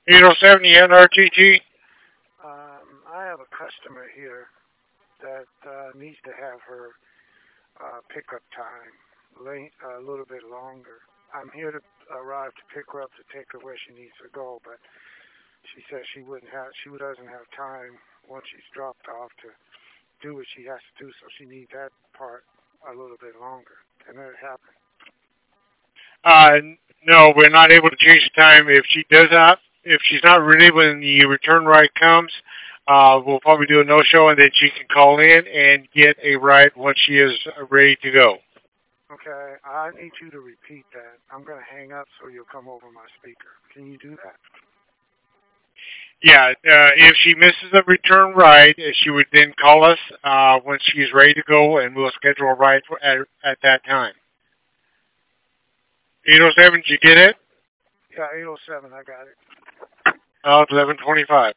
807, you had RTT? I have a customer here that needs to have her pickup time a little bit longer. I'm here to arrive to pick her up to take her where she needs to go, but she says she doesn't have time once she's dropped off to do what she has to do, so she needs that part a little bit longer. Can that happen? Uh, no, we're not able to change the time. If she's not ready when the return ride comes, we'll probably do a no-show, and then she can call in and get a ride once she is ready to go. Okay, I need you to repeat that. I'm going to hang up so you'll come over my speaker. Can you do that? Yeah, if she misses a return ride, she would then call us when she's ready to go, and we'll schedule a ride at that time. 807, did you get it? Yeah, 807, I got it. 1125.